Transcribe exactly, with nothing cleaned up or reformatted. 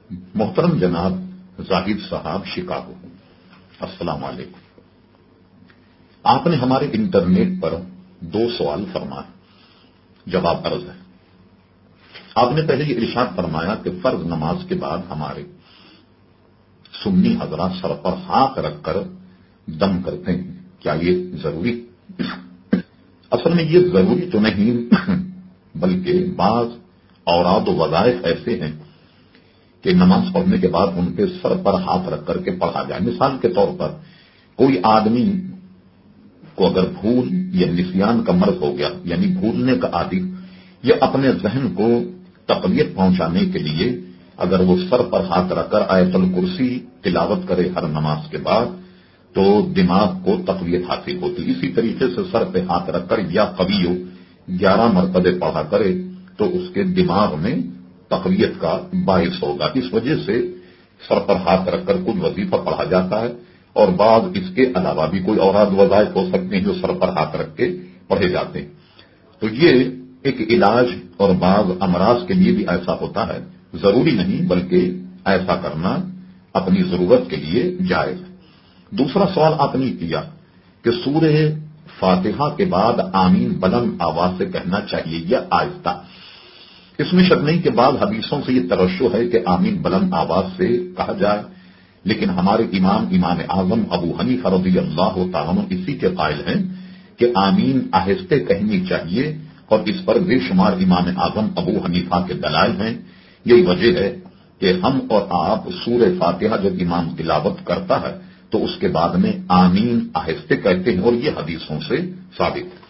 محترم جناب زاہد صاحب شکاگو، السلام علیکم۔ آپ نے ہمارے انٹرنیٹ پر دو سوال فرمائے، جواب عرض ہے۔ آپ نے پہلے یہ ارشاد فرمایا کہ فرض نماز کے بعد ہمارے سنی حضرات سر پر ہاتھ رکھ کر دم کرتے ہیں، کیا یہ ضروری؟ اصل میں یہ ضروری تو نہیں، بلکہ بعض اوراد و وظائف ایسے ہیں کہ نماز پڑھنے کے بعد ان کے سر پر ہاتھ رکھ کر کے پڑھا جائے۔ مثال کے طور پر کوئی آدمی کو اگر بھول یا نسیان کا مرض ہو گیا، یعنی بھولنے کا عادی، یا اپنے ذہن کو تقویت پہنچانے کے لیے اگر وہ سر پر ہاتھ رکھ کر آیت الکرسی تلاوت کرے ہر نماز کے بعد تو دماغ کو تقویت حاصل ہوتی۔ اسی طریقے سے سر پہ ہاتھ رکھ کر یا قویو گیارہ مرتبے پڑھا کرے تو اس کے دماغ میں تقویت کا باعث ہوگا۔ اس وجہ سے سر پر ہاتھ رکھ کر کچھ وظیفہ پڑھا جاتا ہے، اور بعض اس کے علاوہ بھی کوئی اوراد وظائف ہو سکتے ہیں جو سر پر ہاتھ رکھ کے پڑھے جاتے ہیں۔ تو یہ ایک علاج اور بعض امراض کے لیے بھی ایسا ہوتا ہے، ضروری نہیں بلکہ ایسا کرنا اپنی ضرورت کے لیے جائز ہے۔ دوسرا سوال آپ نے کیا کہ سورہ فاتحہ کے بعد آمین بلند آواز سے کہنا چاہیے یا آہستہ؟ اس میں شک نہیں کہ بعض حدیثوں سے یہ ترشح ہے کہ آمین بلند آواز سے کہا جائے، لیکن ہمارے امام امام اعظم ابو حنیفہ رضی اللہ تعالیٰ عنہ اسی کے قائل ہیں کہ آمین آہستہ کہنی چاہیے، اور اس پر بے شمار امام اعظم ابو حنیفہ کے دلائل ہیں۔ یہی وجہ ہے کہ ہم اور آپ سورہ فاتحہ جب امام تلاوت کرتا ہے تو اس کے بعد میں آمین آہستہ کہتے ہیں، اور یہ حدیثوں سے ثابت ہے۔